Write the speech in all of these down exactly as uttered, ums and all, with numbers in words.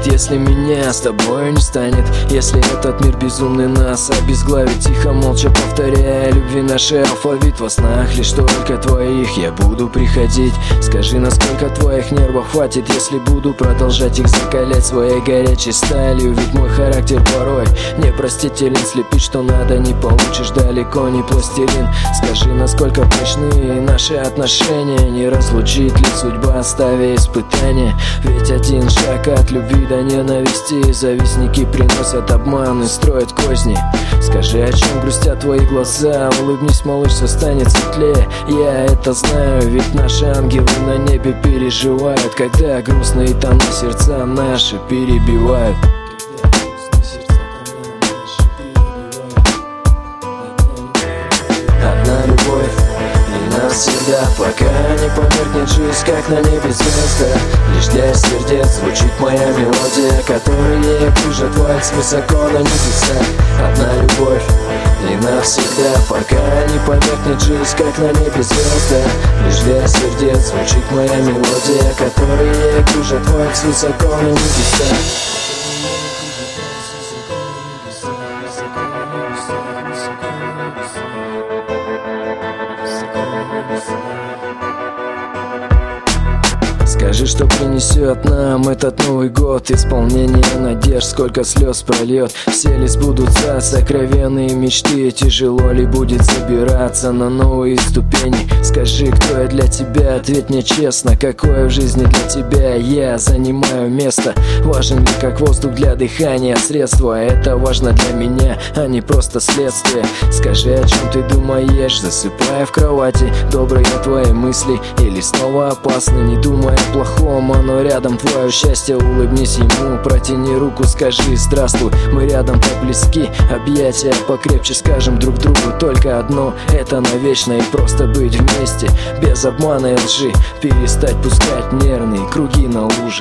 если меня с тобой не станет? Если этот мир безумный нас обезглавит, тихо, молча повторяя любви нашей алфавит. Во снах лишь только твоих я буду приходить. Скажи, насколько твоих нервов хватит, если буду продолжать их закалять своей горячей сталью. Ведь мой характер порой непростителен, слепит, что надо не получишь, далеко не пластилин. Скажи, насколько прочны наши отношения, не разлучит ли судьба, ставя испытания? Ведь один шаг от любви до ненависти, завистники приносят обман и строят козни. Скажи, о чем грустят твои глаза, улыбнись, малыш, все станет светлее. Я это знаю, ведь наши ангелы на небе переживают, когда грустные тона сердца наши перебивают. Одна любовь и навсегда, пока не померкнет жизнь, как на небе звезда. Лишь для сердец звучит моя мелодия, которые кружат вальс высоко на небесах. Одна любовь и навсегда, пока не померкнет жизнь, как на небе звезда. Лишь для сердец звучит моя мелодия, которые кружат вальс высоко на небесах. Скажи, что принесет нам этот Новый год, исполнение надежд, сколько слез прольет. Все ли сбудутся сокровенные мечты, тяжело ли будет забираться на новые ступени? Скажи, кто я для тебя, ответь мне честно, какое в жизни для тебя я занимаю место? Важен ли как воздух для дыхания средство? Это важно для меня, а не просто следствие. Скажи, о чем ты думаешь, засыпая в кровати, добрые твои мысли или снова опасны? Не думая плохом, оно рядом, твое счастье, улыбнись ему, протяни руку, скажи здравствуй, мы рядом, так близки, объятия покрепче, скажем друг другу только одно, это навечно, и просто быть вместе, без обмана и лжи, перестать пускать нервные круги на луже.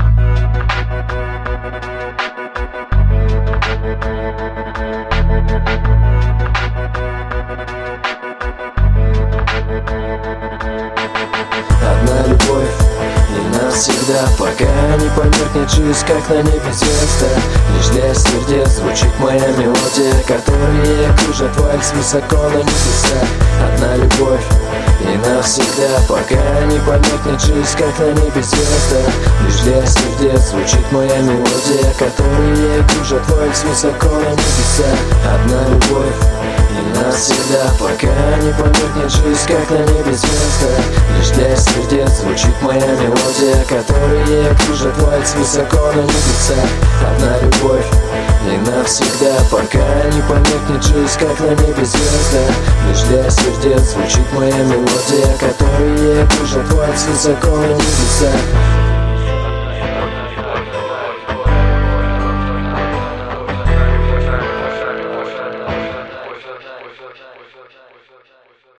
Одна любовь и навсегда, пока не померкнет жизнь, как на небе звезда. Лишь для сердец звучит моя мелодия, которые кружат вальс высоко на небесах. Одна любовь и навсегда, пока не померкнет жизнь, как на небе звезда. Лишь для сердец звучит моя мелодия, которые кружат вальс высоко на небесах. Одна любовь и навсегда, пока не померкнет жизнь, как на небе звезда. Лишь для сердец звучит моя мелодия, которые кружат вальс высоко на небесах. Одна любовь и навсегда, пока не померкнет жизнь, как на небе звезда. Лишь для сердец звучит моя мелодия, которые кружат вальс высоко на небесах.